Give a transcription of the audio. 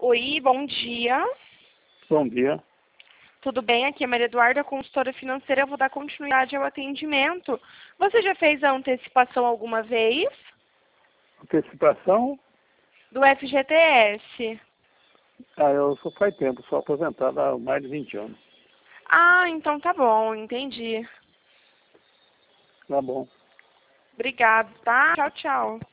Oi, bom dia. Bom dia. Tudo bem? Aqui é Maria Eduarda, consultora financeira. Eu vou dar continuidade ao atendimento. Você já fez a antecipação alguma vez? Antecipação? Do FGTS? Eu sou faz tempo, sou aposentado há mais de 20 anos. Ah, então tá bom, entendi. Tá bom. Obrigada, tá? Tchau, tchau.